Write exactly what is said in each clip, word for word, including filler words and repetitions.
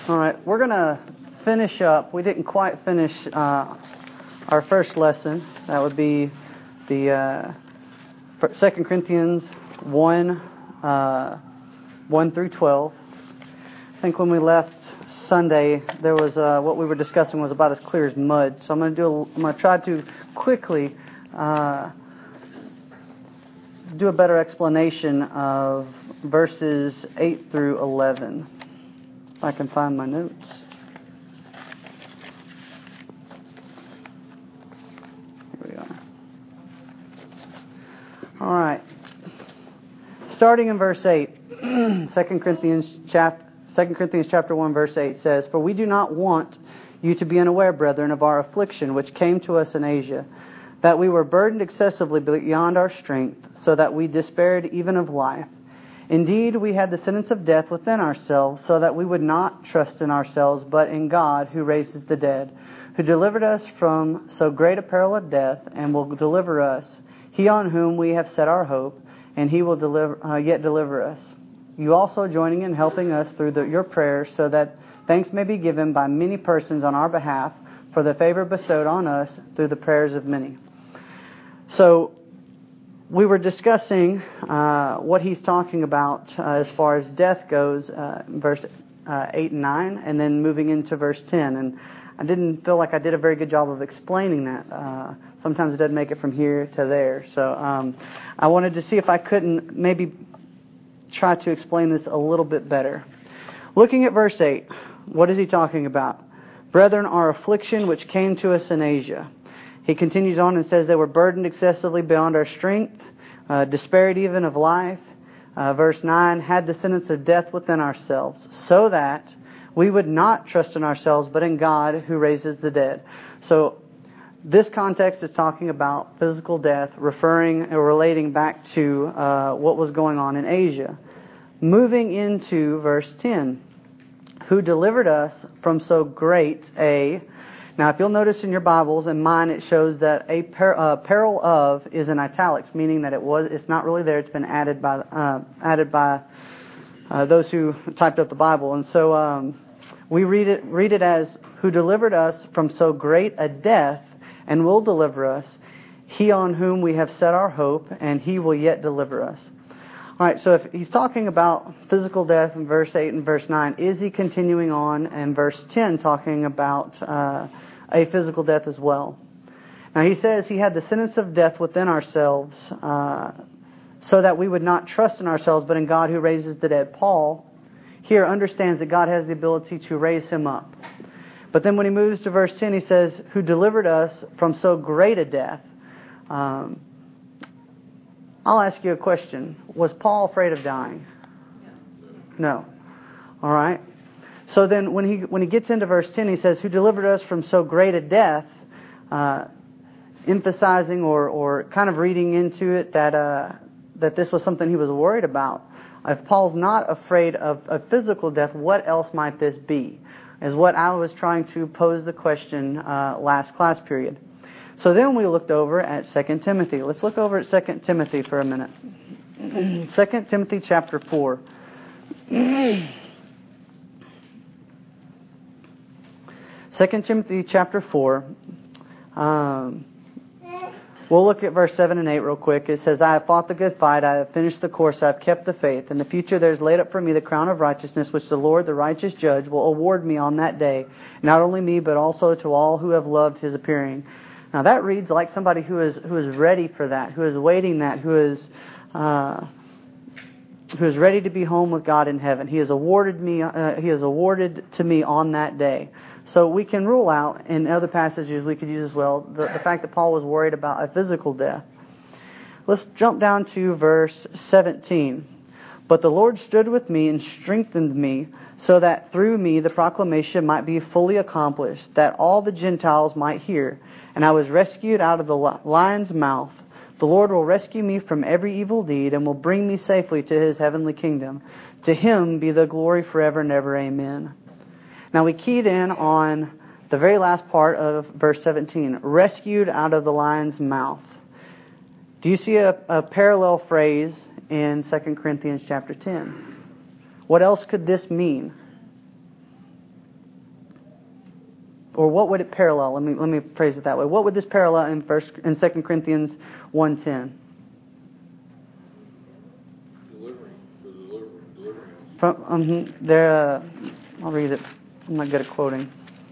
All right, we're going to finish up. We didn't quite finish uh, our first lesson. That would be the uh, Second Corinthians one, uh, one through twelve. I think when we left Sunday, there was uh, what we were discussing was about as clear as mud. So I'm going to do. A, I'm going to try to quickly uh, do a better explanation of verses eight through eleven. If I can find my notes. Here we are. All right. Starting in verse eight, Second Corinthians chapter Second Corinthians chapter one, verse eight says, "For we do not want you to be unaware, brethren, of our affliction which came to us in Asia, that we were burdened excessively beyond our strength, so that we despaired even of life. Indeed, we had the sentence of death within ourselves, so that we would not trust in ourselves, but in God, who raises the dead, who delivered us from so great a peril of death, and will deliver us, He on whom we have set our hope, and He will deliver, uh, yet deliver us. You also joining in helping us through the, your prayers, so that thanks may be given by many persons on our behalf for the favor bestowed on us through the prayers of many." So, we were discussing uh, what he's talking about uh, as far as death goes, uh, verse uh, eight and nine, and then moving into verse ten. And I didn't feel like I did a very good job of explaining that. Uh, sometimes it doesn't make it from here to there. So um, I wanted to see if I couldn't maybe try to explain this a little bit better. Looking at verse eight, what is he talking about? "Brethren, our affliction which came to us in Asia." He continues on and says they were burdened excessively beyond our strength, uh, despaired even of life. Uh, verse nine, "had the sentence of death within ourselves, so that we would not trust in ourselves, but in God who raises the dead." So this context is talking about physical death, referring or relating back to uh, what was going on in Asia. Moving into verse ten, "who delivered us from so great a..." Now, if you'll notice in your Bibles, and mine, it shows that a per, uh, peril of is in italics, meaning that it was it's not really there. It's been added by uh, added by uh, those who typed up the Bible, and so um, we read it read it as "who delivered us from so great a death, and will deliver us. He on whom we have set our hope, and He will yet deliver us." All right. So if he's talking about physical death in verse eight and verse nine, is he continuing on in verse ten talking about Uh, a physical death as well? Now he says he had the sentence of death within ourselves, uh, so that we would not trust in ourselves, but in God who raises the dead. Paul here understands that God has the ability to raise him up. But then when he moves to verse ten, he says, "who delivered us from so great a death." Um, I'll ask you a question. Was Paul afraid of dying? No. All right. So then when he when he gets into verse ten, he says, "who delivered us from so great a death," uh, emphasizing or, or kind of reading into it that uh, that this was something he was worried about. If Paul's not afraid of, of physical death, what else might this be? Is what I was trying to pose the question uh, last class period. So then we looked over at Second Timothy. Let's look over at Second Timothy for a minute. Second Timothy chapter four. Second Timothy chapter four. Um, we'll look at verse seven and eight real quick. It says, "I have fought the good fight. I have finished the course. I have kept the faith. In the future there is laid up for me the crown of righteousness, which the Lord, the righteous judge, will award me on that day. Not only me, but also to all who have loved His appearing." Now that reads like somebody who is who is ready for that, who is waiting that, who is uh, who is ready to be home with God in heaven. He has awarded me. Uh, he has awarded to me on that day. So we can rule out, in other passages we could use as well, the, the fact that Paul was worried about a physical death. Let's jump down to verse seventeen. "But the Lord stood with me and strengthened me, so that through me the proclamation might be fully accomplished, that all the Gentiles might hear. And I was rescued out of the lion's mouth. The Lord will rescue me from every evil deed, and will bring me safely to His heavenly kingdom. To Him be the glory forever and ever. Amen." Now we keyed in on the very last part of verse seventeen, "rescued out of the lion's mouth." Do you see a, a parallel phrase in Second Corinthians chapter ten? What else could this mean? or what would it parallel? Let me let me phrase it that way. What would this parallel in first in Second Corinthians one ten? Delivering, delivering, delivering. From um, there, uh, I'll read it. I'm not good at quoting.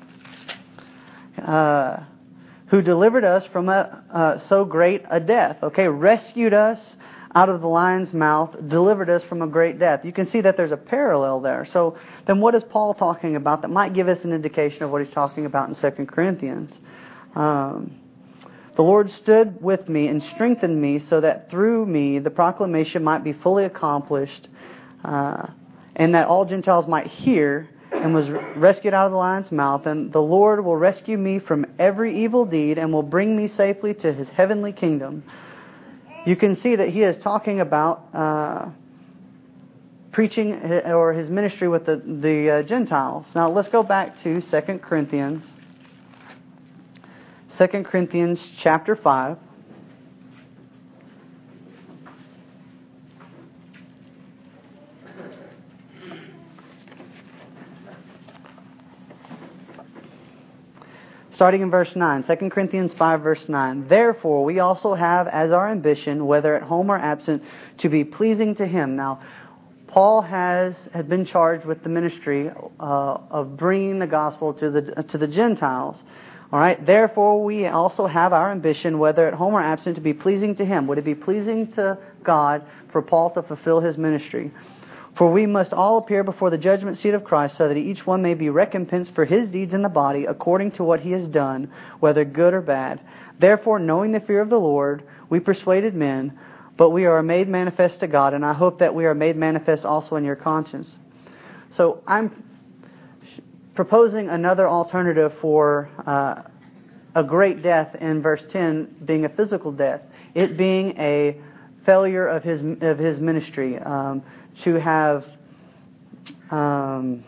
Uh, who delivered us from a uh, so great a death? Okay, rescued us out of the lion's mouth, delivered us from a great death. You can see that there's a parallel there. So then what is Paul talking about that might give us an indication of what he's talking about in Second Corinthians? Um, the Lord stood with me and strengthened me so that through me the proclamation might be fully accomplished, uh, and that all Gentiles might hear, and was rescued out of the lion's mouth. And the Lord will rescue me from every evil deed and will bring me safely to His heavenly kingdom. You can see that he is talking about uh, preaching or his ministry with the, the uh, Gentiles. Now let's go back to Second Corinthians. Second Corinthians chapter five. Starting in verse nine, Second Corinthians five, verse nine. Therefore, we also have as our ambition, whether at home or absent, to be pleasing to Him. Now, Paul has had been charged with the ministry uh, of bringing the gospel to the to the Gentiles. All right. Therefore, we also have our ambition, whether at home or absent, to be pleasing to Him. Would it be pleasing to God for Paul to fulfill his ministry? For we must all appear before the judgment seat of Christ, so that each one may be recompensed for his deeds in the body, according to what he has done, whether good or bad. Therefore, knowing the fear of the Lord, we persuaded men, but we are made manifest to God, and I hope that we are made manifest also in your conscience. So I'm proposing another alternative for uh, a great death in verse ten being a physical death, it being a failure of his of his ministry. Um, to have um,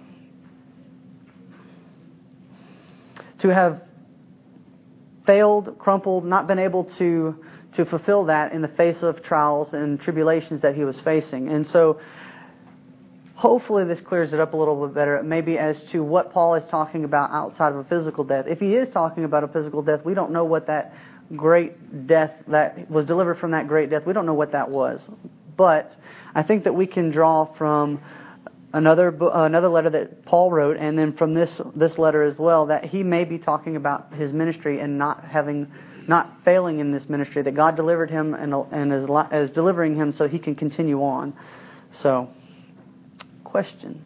to have failed, crumpled, not been able to to fulfill that in the face of trials and tribulations that he was facing. And so hopefully this clears it up a little bit better, maybe as to what Paul is talking about outside of a physical death. If he is talking about a physical death, we don't know what that great death that was delivered from that great death, we don't know what that was. But I think that we can draw from another another letter that Paul wrote, and then from this this letter as well, that he may be talking about his ministry and not having, not failing in this ministry. That God delivered him and and is, is delivering him so he can continue on. So, questions.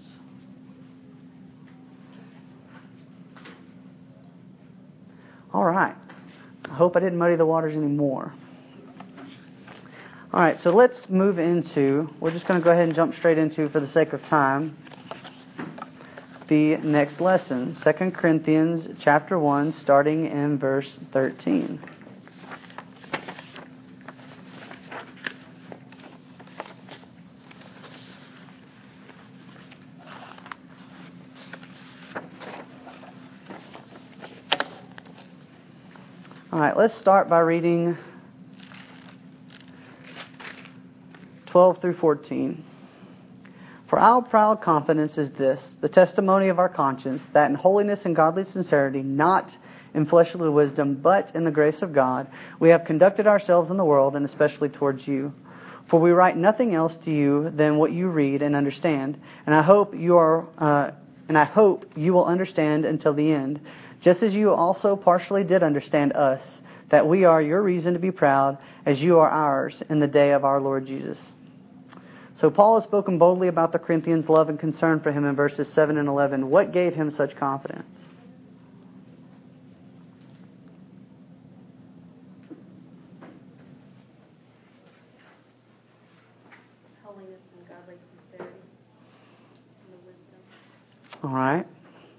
All right. I hope I didn't muddy the waters anymore. All right, so let's move into, we're just going to go ahead and jump straight into, for the sake of time, the next lesson. Second Corinthians chapter one, starting in verse thirteen. All right, let's start by reading twelve through fourteen. For our proud confidence is this, the testimony of our conscience, that in holiness and godly sincerity, not in fleshly wisdom, but in the grace of God, we have conducted ourselves in the world, and especially towards you. For we write nothing else to you than what you read and understand, and I hope you are, uh, and I hope you will understand until the end, just as you also partially did understand us, that we are your reason to be proud, as you are ours in the day of our Lord Jesus. So Paul has spoken boldly about the Corinthians' love and concern for him in verses seven and eleven. What gave him such confidence? Holiness and godly sincerity and the wisdom. All right.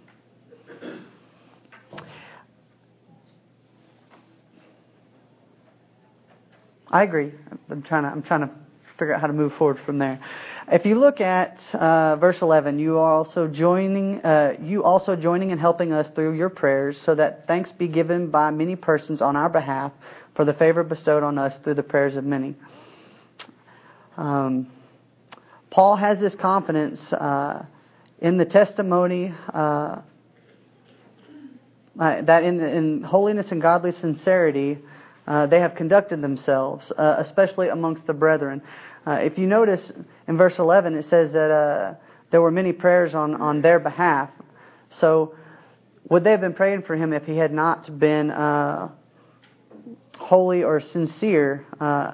I agree. I'm trying to. I'm trying to figure out how to move forward from there. If you look at uh, verse eleven, you are also joining. Uh, you also joining and helping us through your prayers, so that thanks be given by many persons on our behalf for the favor bestowed on us through the prayers of many. Um, Paul has this confidence uh, in the testimony uh, uh, that in, in holiness and godly sincerity, uh, they have conducted themselves, uh, especially amongst the brethren. Uh, if you notice in verse eleven, it says that uh, there were many prayers on, on their behalf. So would they have been praying for him if he had not been uh, holy or sincere uh,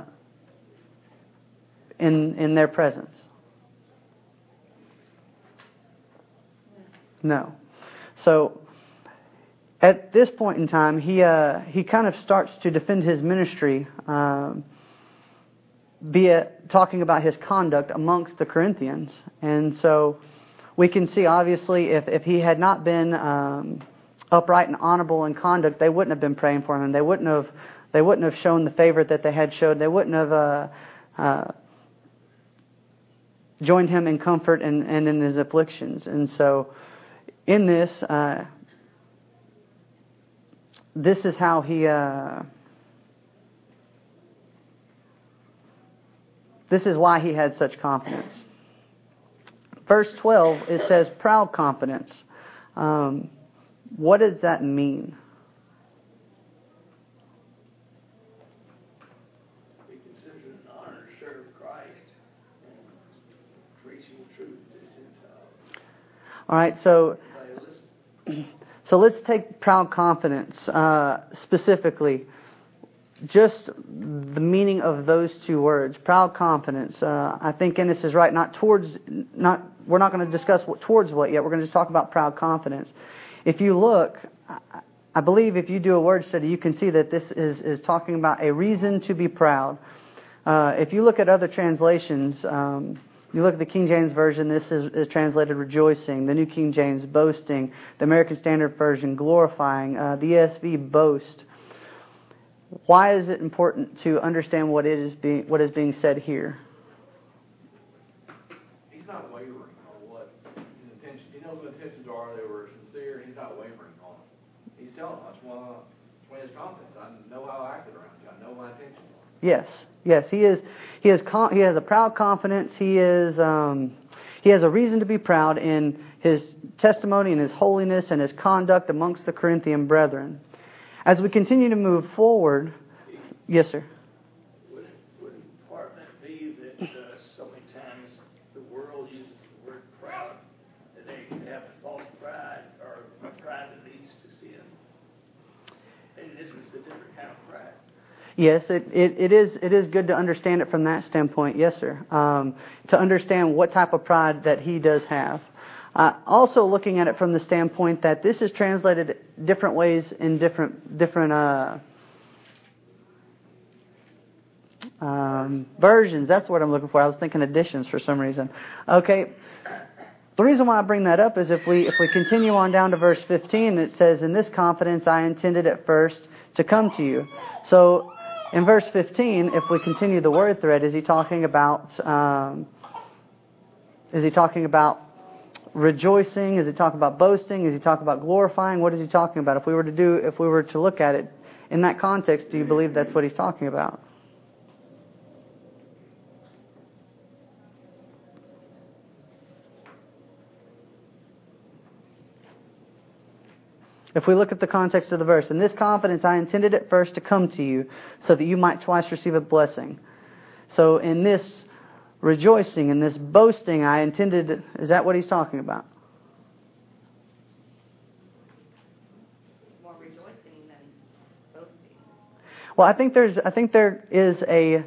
in in their presence? No. So at this point in time, he uh, he kind of starts to defend his ministry, um, be it talking about his conduct amongst the Corinthians. And so we can see, obviously, if, if he had not been um, upright and honorable in conduct, they wouldn't have been praying for him. They wouldn't have they wouldn't have shown the favor that they had showed. They wouldn't have uh, uh, joined him in comfort and, and in his afflictions. And so in this, uh, this is how he... Uh, this is why he had such confidence. Verse twelve, it says proud confidence. Um, what does that mean? Be considered an honor to serve Christ and preaching truth to Gentiles. All right, so so let's take proud confidence uh, specifically. Just the meaning of those two words, proud confidence. Uh, I think Ennis is right. Not towards, not we're not going to discuss what, towards what yet. We're going to just talk about proud confidence. If you look, I believe if you do a word study, you can see that this is is talking about a reason to be proud. Uh, if you look at other translations, um, you look at the King James Version. This is, is translated rejoicing. The New King James boasting. The American Standard Version glorifying. Uh, the E S V boast. Why is it important to understand what it is being what is being said here? He's not wavering on what his intentions. He knows what intentions are. They were sincere. He's not wavering on them. He's telling us, well, it's his confidence. I know how I acted around you. I know my intentions are. Yes, yes, he is. He is. He has a proud confidence. He is. Um, he has a reason to be proud in his testimony and his holiness and his conduct amongst the Corinthian brethren. As we continue to move forward, yes, sir. Wouldn't, wouldn't part of that be that uh, so many times the world uses the word proud, that they have a false pride or a pride that leads to sin? And this is a different kind of pride. Yes, it, it, it is it is good to understand it from that standpoint, yes, sir. Um, to understand what type of pride that he does have. Uh, also looking at it from the standpoint that this is translated different ways in different different uh, um, versions. That's what I'm looking for. I was thinking editions for some reason. Okay. The reason why I bring that up is if we if we continue on down to verse fifteen, it says, "In this confidence I intended at first to come to you." So in verse fifteen, if we continue the word thread, is he talking about um, is he talking about rejoicing? Is he talking about boasting? Is he talking about glorifying? What is he talking about? If we were to do, if we were to look at it in that context, do you believe that's what he's talking about? If we look at the context of the verse, in this confidence I intended at first to come to you, so that you might twice receive a blessing. So in this rejoicing, in this boasting, I intended, is that what he's talking about? More rejoicing than boasting. Well, I think there's, I think there is a,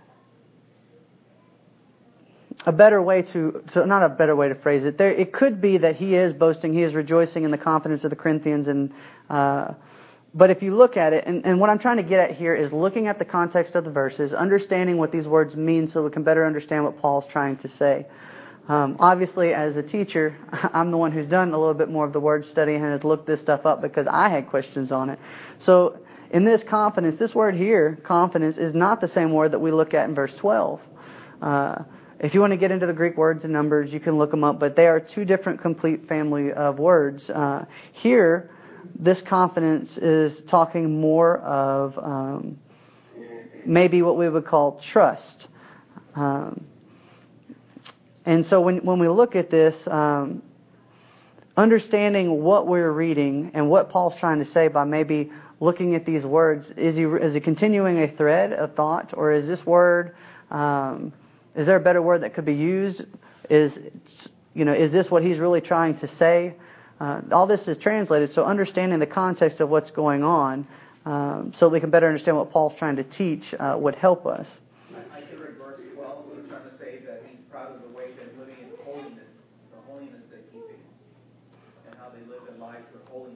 a better way to, so not a better way to phrase it. There, it could be that he is boasting, he is rejoicing in the confidence of the Corinthians, and uh, but if you look at it, and, and what I'm trying to get at here is looking at the context of the verses, understanding what these words mean so we can better understand what Paul's trying to say. Um, obviously, as a teacher, I'm the one who's done a little bit more of the word study and has looked this stuff up because I had questions on it. So in this confidence, this word here, confidence, is not the same word that we look at in verse twelve. Uh, if you want to get into the Greek words and numbers, you can look them up, but they are two different complete family of words. Uh, here, this confidence is talking more of um, maybe what we would call trust. Um, and so when when we look at this, um, understanding what we're reading and what Paul's trying to say by maybe looking at these words. Is he is he continuing a thread of thought, or is this word? Um, is there a better word that could be used? Is you know is this what he's really trying to say? Uh, all this is translated, so understanding the context of what's going on, um, so we can better understand what Paul's trying to teach, uh, would help us. I I think in verse twelve, he's trying to say that he's proud of the way they're living in holiness, the holiness they're keeping, and how they live their lives with holiness.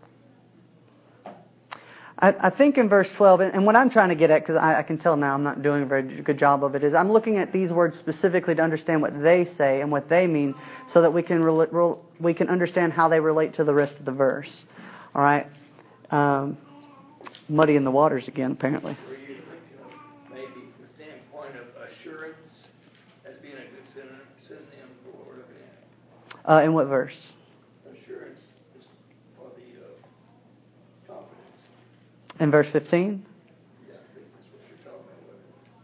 I, I think in verse twelve, and what I'm trying to get at, because I, I can tell now I'm not doing a very good job of it, is I'm looking at these words specifically to understand what they say and what they mean, so that we can re- re- we can understand how they relate to the rest of the verse. All right, um, muddying the waters again, apparently. Were you thinking of maybe from the standpoint of assurance as being a good synonym, synonym for what we're looking at? Uh, in what verse? Assurance is for the uh, confidence. In verse fifteen? Yeah, I think that's what you're talking about.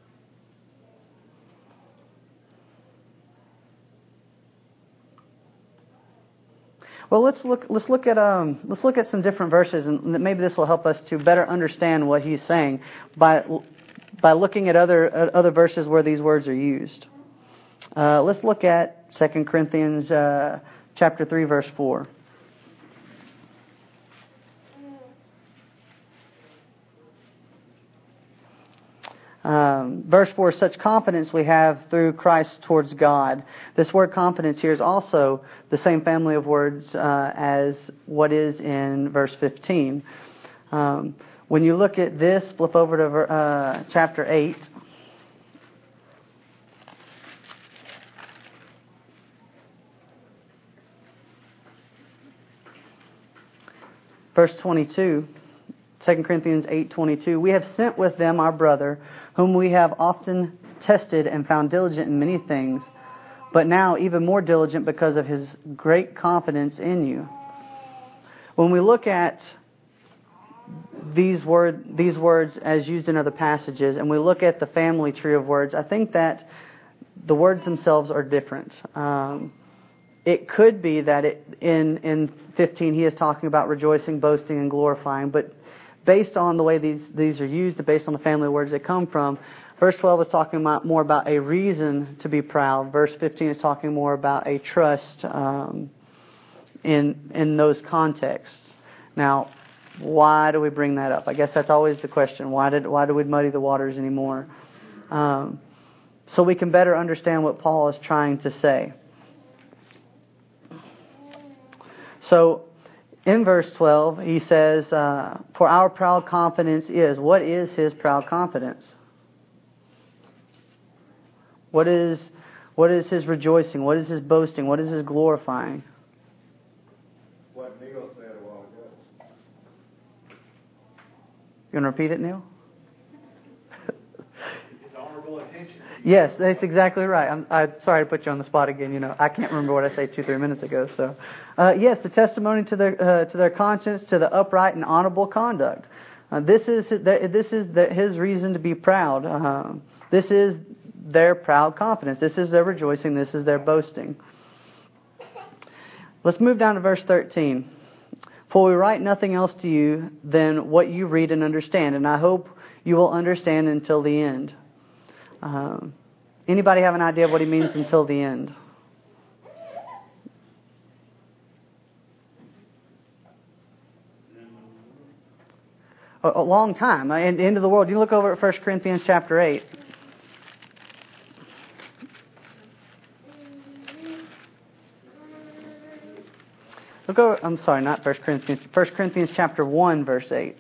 Well, let's look. Let's look at um. Let's look at some different verses, and maybe this will help us to better understand what he's saying by by looking at other uh, other verses where these words are used. Uh, let's look at Second Corinthians uh, chapter three, verse four. Um, verse four, such confidence we have through Christ towards God. This word confidence here is also the same family of words uh, as what is in verse fifteen. Um, when you look at this, flip over to uh, chapter eight. Verse twenty-two, Second Corinthians eight twenty-two. We have sent with them our brother, whom we have often tested and found diligent in many things, but now even more diligent because of his great confidence in you. When we look at these word these words as used in other passages, and we look at the family tree of words, I think that the words themselves are different. Um, it could be that it, in in fifteen he is talking about rejoicing, boasting, and glorifying, but based on the way these these are used, based on the family words they come from, verse twelve is talking about more about a reason to be proud. Verse fifteen is talking more about a trust um, in in those contexts. Now, why do we bring that up? I guess that's always the question. Why did why do we muddy the waters anymore? Um, so we can better understand what Paul is trying to say. So, in verse twelve, he says, uh, for our proud confidence is. What is his proud confidence? What is what is his rejoicing? What is his boasting? What is his glorifying? What Neil said a while ago. You want to repeat it, Neil? His honorable intention. Yes, that's exactly right. I'm, I'm sorry to put you on the spot again. You know, I can't remember what I said two, three minutes ago. So, uh, yes, the testimony to their uh, to their conscience, to the upright and honorable conduct. Uh, this is this is the, his reason to be proud. Uh, this is their proud confidence. This is their rejoicing. This is their boasting. Let's move down to verse thirteen. For we write nothing else to you than what you read and understand, and I hope you will understand until the end. Um, anybody have an idea of what he means until the end? A, a long time. And the end of the world. You look over at First Corinthians chapter eight. Look over, I'm sorry, not First Corinthians. First Corinthians chapter one, verse eight.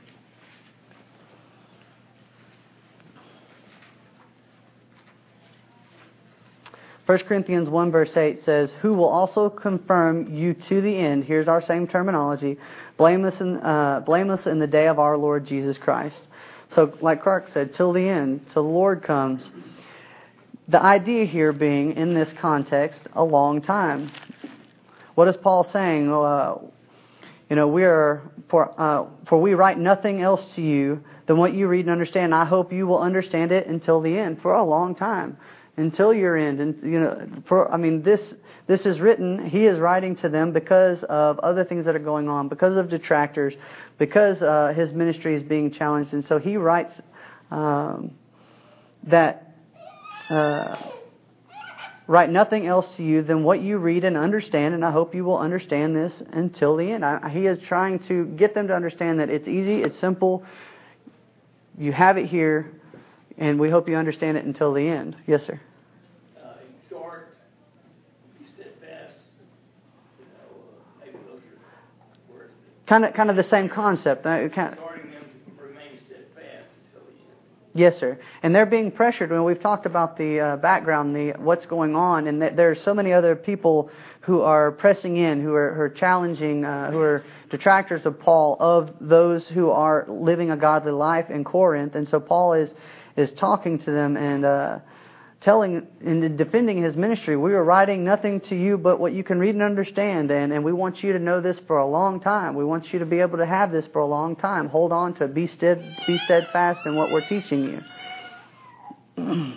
First Corinthians one verse eight says, who will also confirm you to the end. Here's our same terminology. Blameless in, uh, blameless in the day of our Lord Jesus Christ. So like Clark said, till the end, till the Lord comes. The idea here being, in this context, a long time. What is Paul saying? Uh, you know, we are, for, uh, for we write nothing else to you than what you read and understand. I hope you will understand it until the end, for a long time. until your end. And you know, for, I mean, this this is written. He is writing to them because of other things that are going on, because of detractors, because uh, his ministry is being challenged, and so he writes um, that uh, write nothing else to you than what you read and understand. And I hope you will understand this until the end. I, he is trying to get them to understand that it's easy, it's simple. You have it here, and we hope you understand it until the end. Yes, sir. Uh, in short, be steadfast. You know, uh, maybe those are words that Kind of, kind of the same concept. Uh, kind of, exhorting them to remain steadfast until the end. yes, sir. And they're being pressured. When we've talked about the uh, background, the what's going on, and that there are so many other people who are pressing in, who are, who are challenging, uh, who are detractors of Paul, of those who are living a godly life in Corinth. And so Paul is is talking to them and uh, telling and defending his ministry. We are writing nothing to you but what you can read and understand, and, and we want you to know this for a long time. We want you to be able to have this for a long time. Hold on to it. Be, stead, be steadfast in what we're teaching you. Being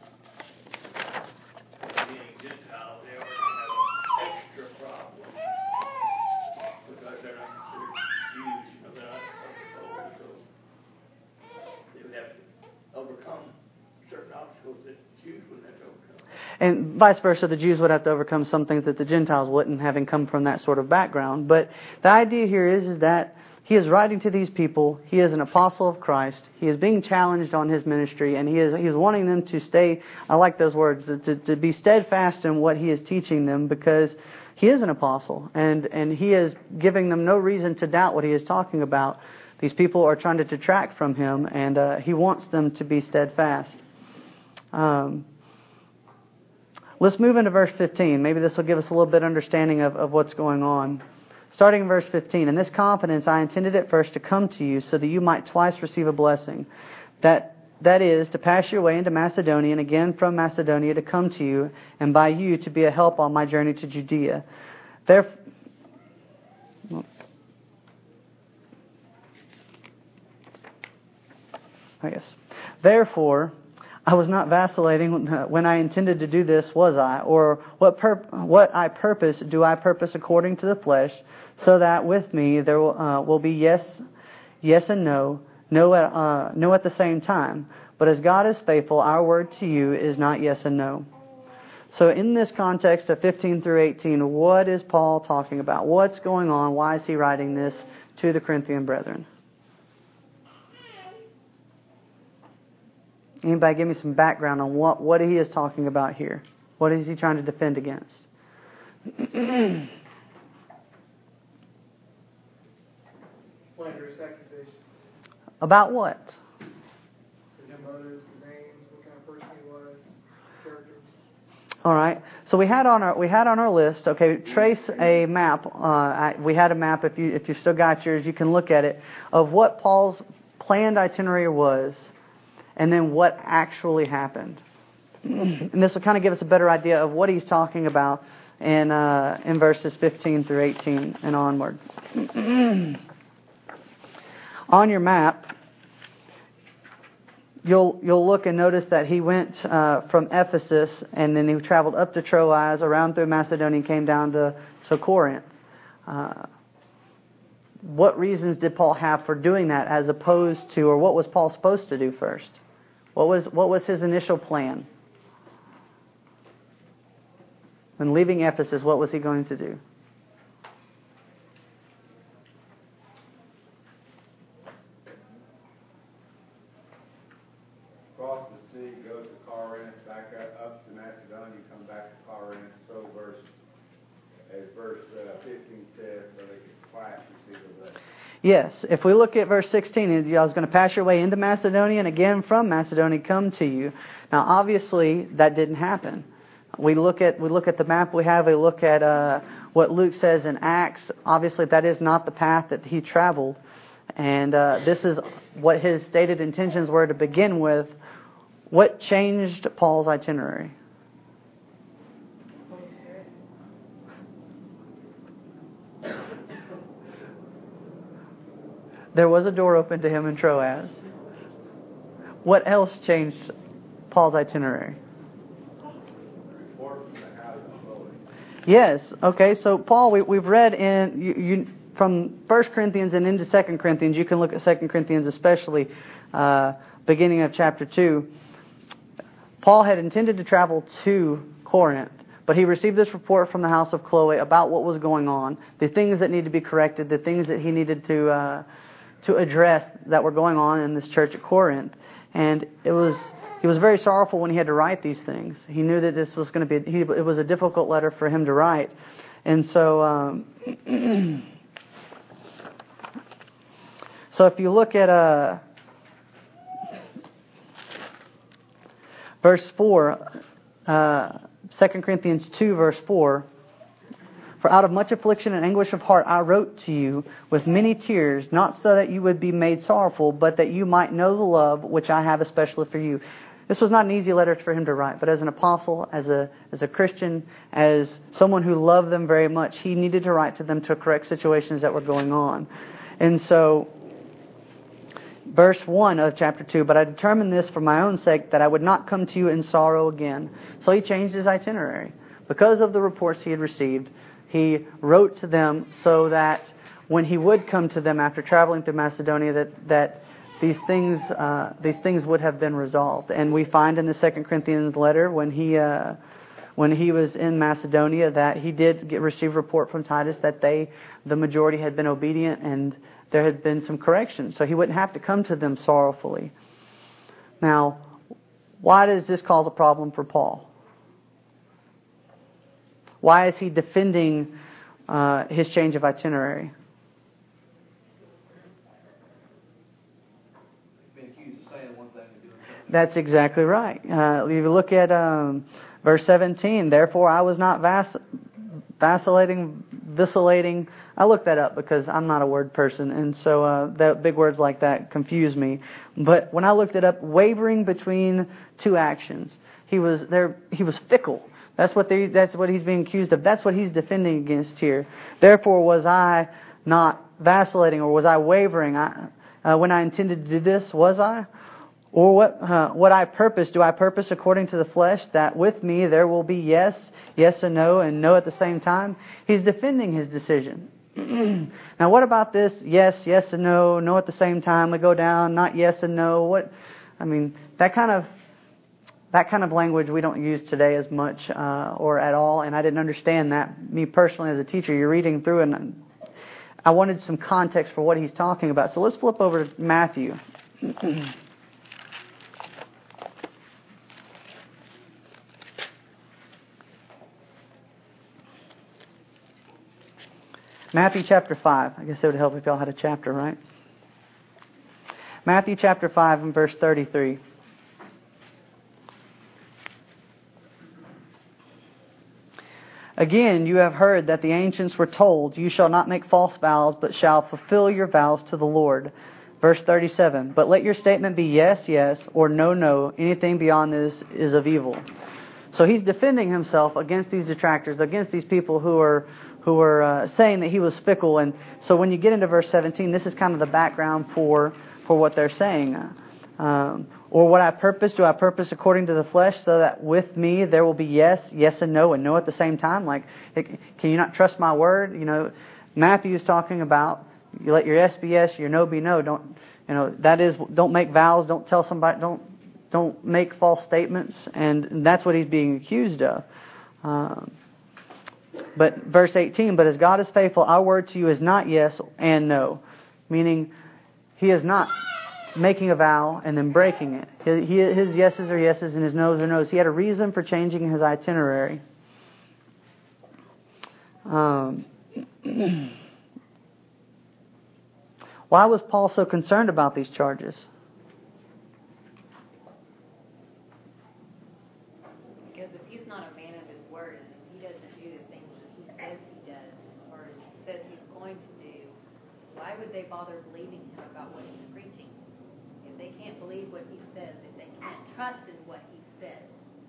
Gentile, they are going to have an extra problem because they're not considered Jews. You know, they're not of the fold, so they would have to overcome certain obstacles that Jews wouldn't have to overcome. And vice versa, the Jews would have to overcome some things that the Gentiles wouldn't, having come from that sort of background. But the idea here is, is that he is writing to these people. He is an apostle of Christ. He is being challenged on his ministry, and he is he is wanting them to stay, I like those words, to, to be steadfast in what he is teaching them, because he is an apostle, and, and he is giving them no reason to doubt what he is talking about. These people are trying to detract from him, and uh, he wants them to be steadfast. Um, let's move into verse fifteen. Maybe this will give us a little bit of understanding of, of what's going on. Starting in verse fifteen. In this confidence I intended at first to come to you so that you might twice receive a blessing. That that is, to pass your way into Macedonia, and again from Macedonia to come to you, and by you to be a help on my journey to Judea. Therefore, I guess. Therefore, I was not vacillating when I intended to do this, was I? Or what pur- what I purpose do I purpose according to the flesh, so that with me there will, uh, will be yes, yes and no, no at, uh, no at the same time. But as God is faithful, our word to you is not yes and no. So in this context of fifteen through eighteen, what is Paul talking about? What's going on? Why is he writing this to the Corinthian brethren? Anybody give me some background on what, what he is talking about here? What is he trying to defend against? Slanderous accusations. About what? His motives, his aims, what kind of person he was, character. All right. So we had on our we had on our list. Okay, trace a map. Uh, I, we had a map. If you if you still got yours, you can look at it of what Paul's planned itinerary was, and then what actually happened. And this will kind of give us a better idea of what he's talking about in uh, in verses fifteen through eighteen and onward. On your map, you'll you'll look and notice that he went uh, from Ephesus, and then he traveled up to Troas, around through Macedonia, and came down to, to Corinth. Uh, what reasons did Paul have for doing that, as opposed to, or what was Paul supposed to do first? What was what was his initial plan? When leaving Ephesus, what was he going to do? Cross the sea, go to Corinth, back up, up to Macedonia, come back to Corinth. So verse, as verse uh, fifteen says, so they could twice receive a blessing. Yes, if we look at verse sixteen, I was going to pass your way into Macedonia, and again from Macedonia come to you. Now, obviously, that didn't happen. We look at we look at the map we have. We look at uh, what Luke says in Acts. Obviously, that is not the path that he traveled, and uh, this is what his stated intentions were to begin with. What changed Paul's itinerary? There was a door open to him in Troas. What else changed Paul's itinerary? Yes. Okay. So Paul, we, we've read in you, you from First Corinthians and into Second Corinthians. You can look at Second Corinthians, especially uh, beginning of chapter two. Paul had intended to travel to Corinth, but he received this report from the house of Chloe about what was going on, the things that needed to be corrected, the things that he needed to uh, to address that were going on in this church at Corinth, and it was. He was very sorrowful when he had to write these things. He knew that this was going to be, he, it was a difficult letter for him to write. And so, um, so if you look at uh, verse four, uh, Second Corinthians two, verse four, for out of much affliction and anguish of heart I wrote to you with many tears, not so that you would be made sorrowful, but that you might know the love which I have especially for you. This was not an easy letter for him to write, but as an apostle, as a as a Christian, as someone who loved them very much, he needed to write to them to correct situations that were going on. And so, verse one of chapter two, but I determined this for my own sake, that I would not come to you in sorrow again. So he changed his itinerary. Because of the reports he had received, he wrote to them so that when he would come to them after traveling through Macedonia, that, that these things uh, these things would have been resolved. And we find in the Second Corinthians letter when he uh, when he was in Macedonia that he did get receive report from Titus that they the majority had been obedient and there had been some corrections, so he wouldn't have to come to them sorrowfully. Now, why does this cause a problem for Paul? Why is he defending uh, his change of itinerary? Being accused of saying one thing and doing something. That's exactly right. Uh, if you look at um, verse seventeen, therefore I was not vac- vacillating, vacillating. I looked that up because I'm not a word person, and so uh, that big words like that confuse me. But when I looked it up, wavering between two actions, he was there. He was fickle. That's what they, that's what he's being accused of. That's what he's defending against here. Therefore, was I not vacillating, or was I wavering? I, uh, when I intended to do this, was I? Or what? Uh, what I purpose? Do I purpose according to the flesh that with me there will be yes, yes and no, and no at the same time? He's defending his decision. Now, what about this? Yes, yes and no, no at the same time. We go down, not yes and no. What? I mean, that kind of. That kind of language we don't use today as much uh, or at all, and I didn't understand that. Me personally as a teacher, you're reading through and I wanted some context for what he's talking about. So let's flip over to Matthew. Matthew chapter five. I guess it would help if y'all had a chapter, right? Matthew chapter five and verse thirty-three. Again, you have heard that the ancients were told, you shall not make false vows, but shall fulfill your vows to the Lord. Verse thirty-seven, but let your statement be yes, yes, or no, no. Anything beyond this is of evil. So he's defending himself against these detractors, against these people who are who are uh, saying that he was fickle. And so when you get into verse seventeen, this is kind of the background for, for what they're saying. Um, or what I purpose, do I purpose according to the flesh, so that with me there will be yes, yes and no, and no at the same time? Like, can you not trust my word? You know, Matthew is talking about, you let your yes be yes, your no be no. Don't, you know, that is, don't make vows, don't tell somebody, don't, don't make false statements, and that's what he's being accused of. Um, but verse eighteen, but as God is faithful, our word to you is not yes and no, meaning he is not making a vow and then breaking it. His, his yeses are yeses and his noes are noes. He had a reason for changing his itinerary. Um, why was Paul so concerned about these charges? Because if he's not a man of his word and he doesn't do the things that he says he does or says he's going to do, why would they bother believing him about what he's preaching? If they can't believe what he says, if they can't trust in what he says,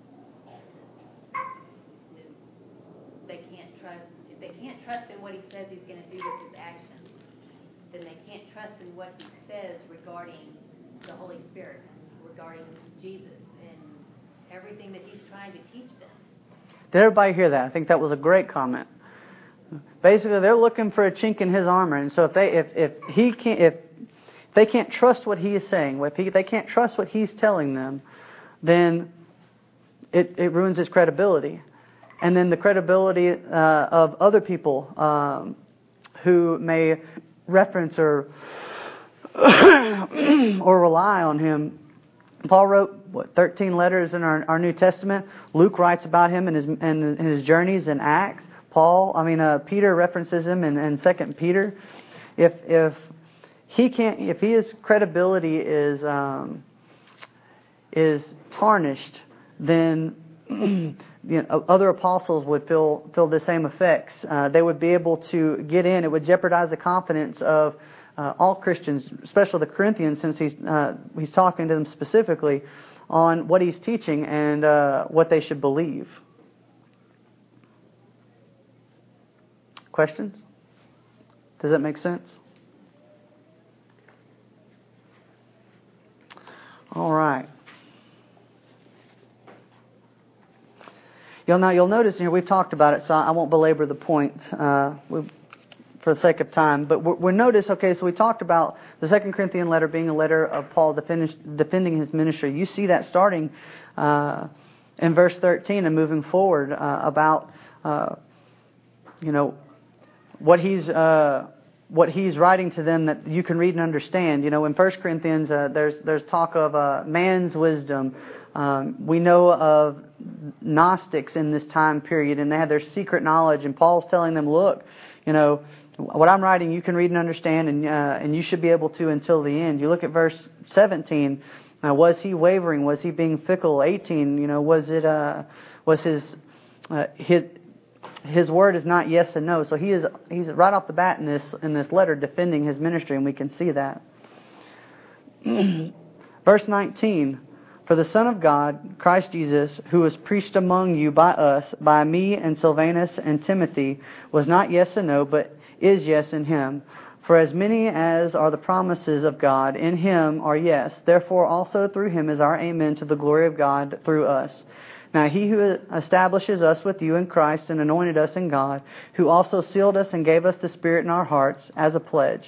they can't trust. If they can't trust in what he says he's going to do with his actions, then they can't trust in what he says regarding the Holy Spirit, regarding Jesus, and everything that he's trying to teach them. Did everybody hear that? I think that was a great comment. Basically, they're looking for a chink in his armor, and so if they if if he can't if they can't trust what he is saying, if he, they can't trust what he's telling them, then it it ruins his credibility, and then the credibility uh, of other people um, who may reference or or rely on him. Paul wrote, what, thirteen letters in our, our New Testament. Luke writes about him in his in, in his journeys in Acts. Paul, I mean, uh, Peter references him in, in Second Peter. If if he can't, if his credibility is um, is tarnished, then you know, other apostles would feel feel the same effects. Uh, they would be able to get in. It would jeopardize the confidence of Uh, all Christians, especially the Corinthians, since he's uh, he's talking to them specifically on what he's teaching and uh, what they should believe. Questions? Does that make sense? All right. You'll now you'll notice here we've talked about it, so I won't belabor the point. Uh, we've for the sake of time. But we're, we're notice, okay, so we talked about the Second Corinthian letter being a letter of Paul defend, defending his ministry. You see that starting uh, in verse thirteen and moving forward uh, about, uh, you know, what he's uh, what he's writing to them that you can read and understand. You know, in First Corinthians, uh, there's there's talk of uh, man's wisdom. Um, we know of Gnostics in this time period, and they had their secret knowledge. And Paul's telling them, look, you know, what I'm writing, you can read and understand, and uh, and you should be able to until the end. You look at verse seventeen. Uh, was he wavering? Was he being fickle? eighteen. You know, was it? Uh, was his uh, his his word is not yes and no. So he is he's right off the bat in this in this letter defending his ministry, and we can see that. Verse nineteen. For the Son of God, Christ Jesus, who was preached among you by us, by me and Silvanus and Timothy, was not yes and no, but is yes in him. For as many as are the promises of God, in him are yes. Therefore also through him is our amen to the glory of God through us. Now he who establishes us with you in Christ and anointed us in God, who also sealed us and gave us the Spirit in our hearts as a pledge.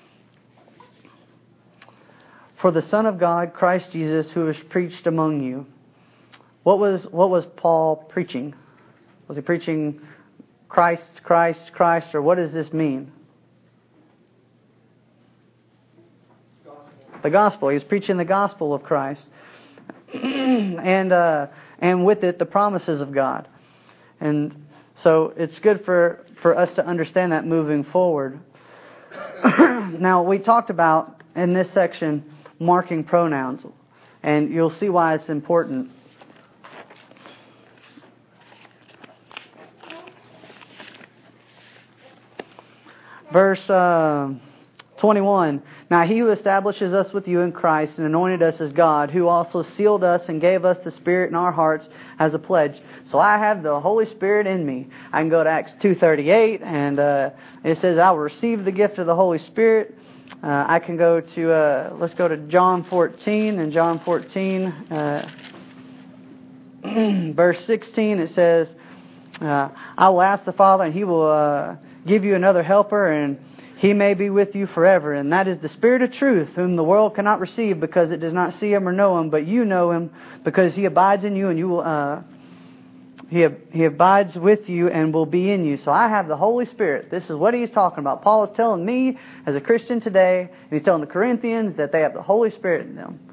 For the Son of God, Christ Jesus, who was preached among you. What was what was Paul preaching? Was he preaching Christ, Christ, Christ, or what does this mean? The gospel. He was preaching the gospel of Christ, and uh, and with it the promises of God. And so it's good for for us to understand that moving forward. Now we talked about in this section marking pronouns, and you'll see why it's important. Verse uh, twenty-one. Now he who establishes us with you in Christ and anointed us as God, who also sealed us and gave us the Spirit in our hearts as a pledge. So I have the Holy Spirit in me. I can go to Acts two thirty-eight, and uh, it says, I will receive the gift of the Holy Spirit. Uh, I can go to, uh, let's go to John fourteen, and John fourteen, uh, verse sixteen, it says, uh, I will ask the Father, and He will uh, give you another helper, and He may be with you forever. And that is the Spirit of truth, whom the world cannot receive because it does not see Him or know Him, but you know Him because He abides in you, and you will, uh, He, he abides with you and will be in you. So I have the Holy Spirit. This is what he's talking about. Paul is telling me as a Christian today, and he's telling the Corinthians that they have the Holy Spirit in them.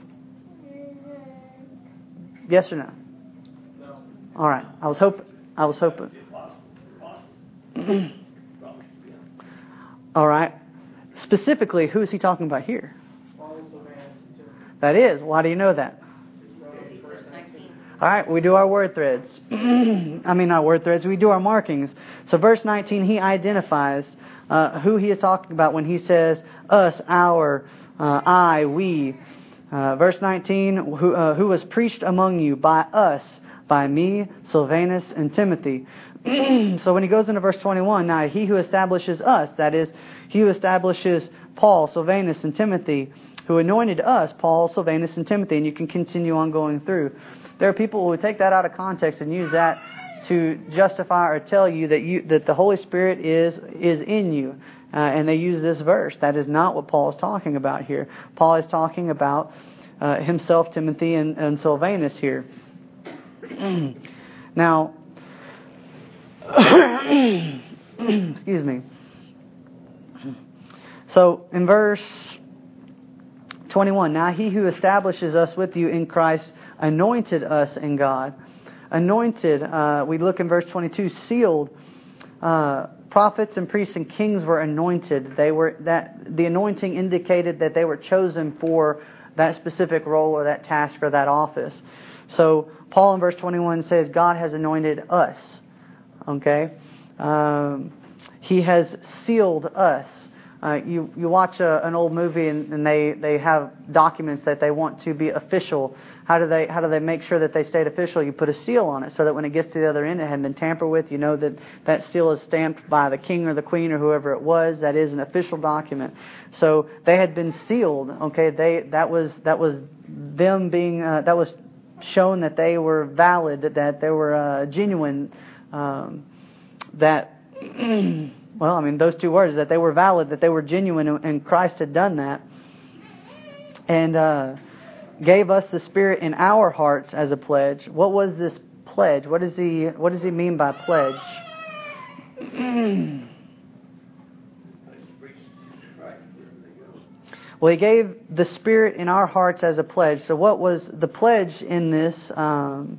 Yes or no? No. All right. I was hoping. I was hoping. All right. Specifically, who is he talking about here? That is. Why do you know that? All right, we do our word threads. I mean, not word threads. We do our markings. So verse nineteen, he identifies uh, who he is talking about when he says us, our, uh, I, we. Uh, verse nineteen, who, uh, who was preached among you by us, by me, Silvanus, and Timothy. So when he goes into verse twenty-one, now he who establishes us, that is, he who establishes Paul, Silvanus, and Timothy, who anointed us, Paul, Silvanus, and Timothy, and you can continue on going through. There are people who take that out of context and use that to justify or tell you that you that the Holy Spirit is is in you. Uh, and they use this verse. That is not what Paul is talking about here. Paul is talking about uh, himself, Timothy, and, and Silvanus here. Now, excuse me. So in verse twenty-one, now he who establishes us with you in Christ anointed us in God. Anointed, uh, we look in verse twenty-two, sealed. Uh, prophets and priests and kings were anointed. They were that the anointing indicated that they were chosen for that specific role or that task or that office. So Paul in verse twenty-one says, God has anointed us. Okay, um, He has sealed us. Uh, you you watch a, an old movie and, and they, they have documents that they want to be official. How do they how do they make sure that they stayed official? You put a seal on it so that when it gets to the other end, it hadn't been tampered with. You know that that seal is stamped by the king or the queen or whoever it was. That is an official document. So they had been sealed. Okay, they that was that was them being uh, that was shown that they were valid, that they were uh, genuine. Um, that. Well, I mean, those two words, that they were valid, that they were genuine, and Christ had done that. And uh, gave us the Spirit in our hearts as a pledge. What was this pledge? What does he, what does he mean by pledge? Well, he gave the Spirit in our hearts as a pledge. So what was the pledge in this? Um,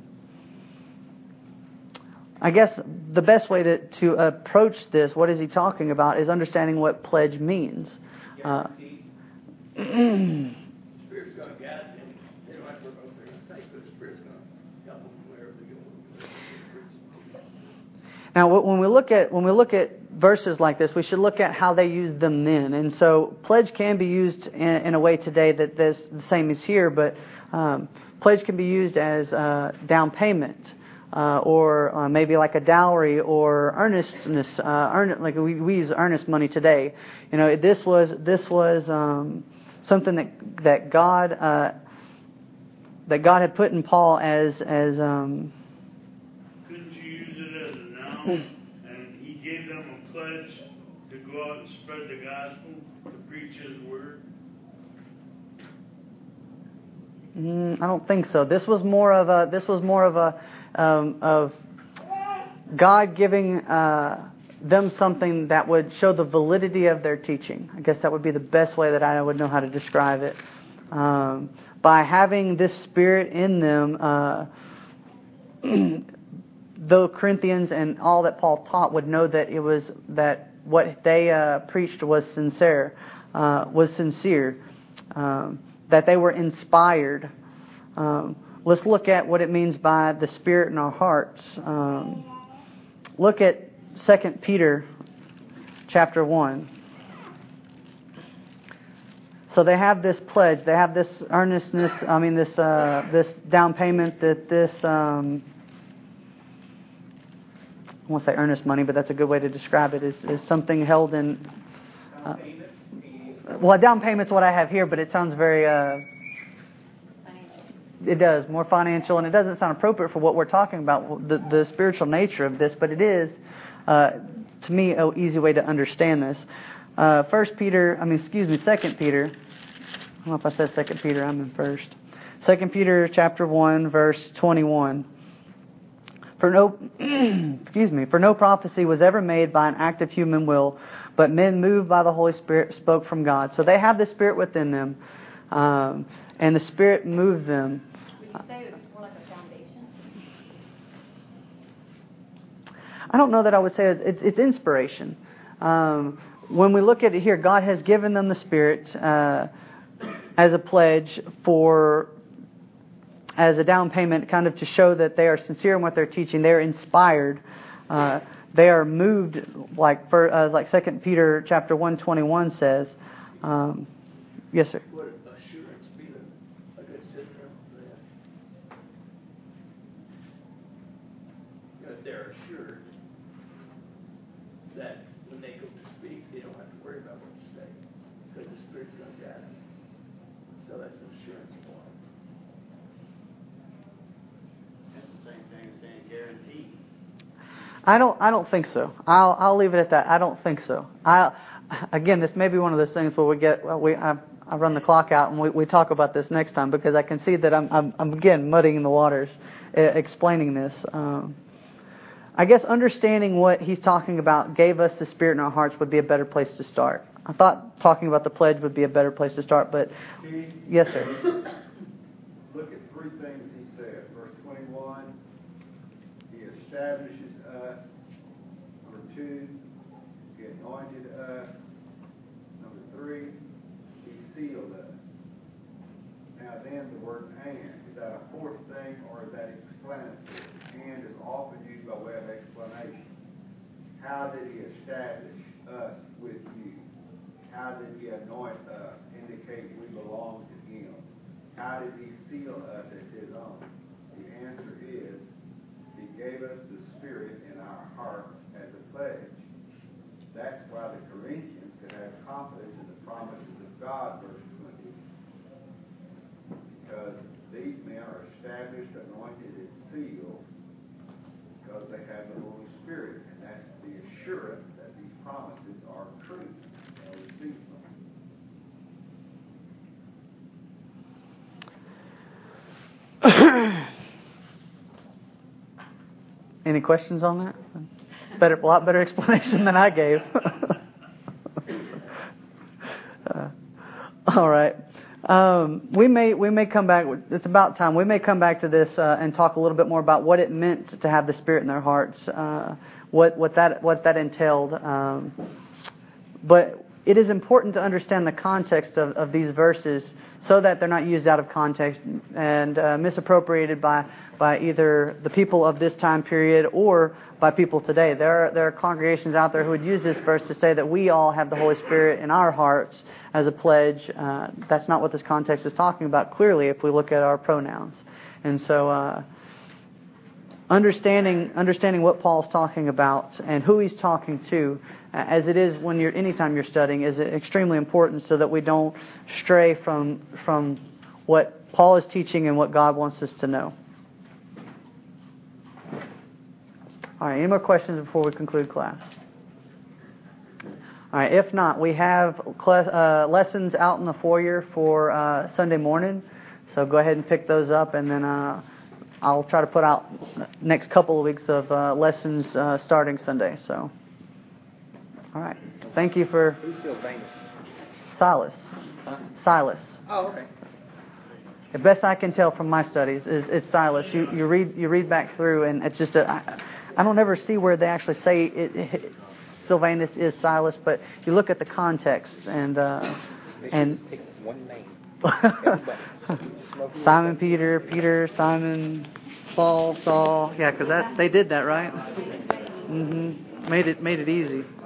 I guess the best way to, to approach this, what is he talking about, is understanding what pledge means. Uh, the Spirit's going to guide them. They don't have to know what they're going to say, but the Spirit's going to help them wherever they go. Now, when we look at when we look at verses like this, we should look at how they used them then. And so, pledge can be used in, in a way today that this, the same as here, but um, pledge can be used as uh, down payment. Uh, or uh, maybe like a dowry or earnestness, uh, earn, like we, we use earnest money today. You know, this was this was um, something that that God uh, that God had put in Paul as as. Um, Couldn't you use it as a noun? And he gave them a pledge to go out and spread the gospel, to preach His word. Mm, I don't think so. This was more of a. This was more of a. Um, of God giving uh, them something that would show the validity of their teaching. I guess that would be the best way that I would know how to describe it. Um, by having this Spirit in them, uh, the Corinthians and all that Paul taught would know that it was that what they uh, preached was sincere, uh, was sincere, um, that they were inspired. Um, Let's look at what it means by the Spirit in our hearts. Um, look at Second Peter chapter one. So they have this pledge, they have this earnestness, I mean this uh, this down payment, that this, um, I won't say earnest money, but that's a good way to describe it, is, is something held in... Uh, well, down payment's what I have here, but it sounds very... Uh, It does, more financial, and it doesn't sound appropriate for what we're talking about, the, the spiritual nature of this, but it is, uh, to me, an easy way to understand this. Uh, First Peter, I mean, excuse me, Second Peter, I don't know if I said Second Peter, I'm in First. Second Peter chapter one, verse twenty-one. For no, excuse me, for no prophecy was ever made by an act of human will, but men moved by the Holy Spirit spoke from God. So they have the Spirit within them, um, and the Spirit moved them. Would you say it's more like a foundation? I don't know that I would say it's, it's, it's inspiration. Um, when we look at it here, God has given them the Spirit uh, as a pledge for, as a down payment, kind of to show that they are sincere in what they're teaching. They are inspired. Uh, they are moved, like for, uh, like Second Peter chapter one twenty one says. Um, yes, sir. Would assurance be a good synonym for that? Because they're assured that when they go to speak, they don't have to worry about what to say, because the Spirit's going to guide them. So that's an assurance for them. That's the same thing as saying guarantee. I don't. I don't think so. I'll. I'll leave it at that. I don't think so. I. Again, this may be one of those things where we get. Well, we. I, I run the clock out, and we, we talk about this next time because I can see that I'm. I'm, I'm again muddying the waters, uh, explaining this. Um, I guess understanding what he's talking about gave us the Spirit in our hearts would be a better place to start. I thought talking about the pledge would be a better place to start, but He, yes, sir. Look at three things he said. Verse twenty-one, he establishes us. Number two, he anointed us. Number three, he sealed us. Now then, the word and, is that a fourth thing or is that explanatory? And is often used by way of explanation. How did he establish us with you? How did he anoint us, indicate we belong to him? How did he seal us as his own? The answer is, he gave us the Spirit in our hearts as a pledge. That's why the Corinthians could have confidence in the promises of God, verse twenty. Because these men are established, anointed, and sealed because they have the Holy Spirit. And that's the assurance that these promises are true. They'll receive them. Any questions on that? Better, a lot better explanation than I gave. uh, all right. Um, we may we may come back. It's about time. We may come back to this uh, and talk a little bit more about what it meant to have the Spirit in their hearts. Uh, what what that what that entailed. Um, but it is important to understand the context of, of these verses so that they're not used out of context and uh, misappropriated by by either the people of this time period or by people today. There are, there are congregations out there who would use this verse to say that we all have the Holy Spirit in our hearts as a pledge. Uh, that's not what this context is talking about clearly if we look at our pronouns. And so uh, understanding understanding what Paul's talking about and who he's talking to, uh, as it is when you're anytime you're studying, is extremely important so that we don't stray from from what Paul is teaching and what God wants us to know. All right, any more questions before we conclude class? All right, if not, we have class, uh, lessons out in the foyer for uh, Sunday morning. So go ahead and pick those up, and then uh, I'll try to put out next couple of weeks of uh, lessons uh, starting Sunday. So, all right. Thank you for... Who's Sylvanus? Silas. Huh? Silas. Oh, okay. The best I can tell from my studies is it's Silas. You you read you read back through, and it's just a... I, I don't ever see where they actually say it, it, Sylvanus is Silas, but you look at the context and uh, and pick one name. Simon Peter, Peter, Simon, Paul, Saul. Yeah, because that they did that, right? Mm-hmm. Made it made it easy.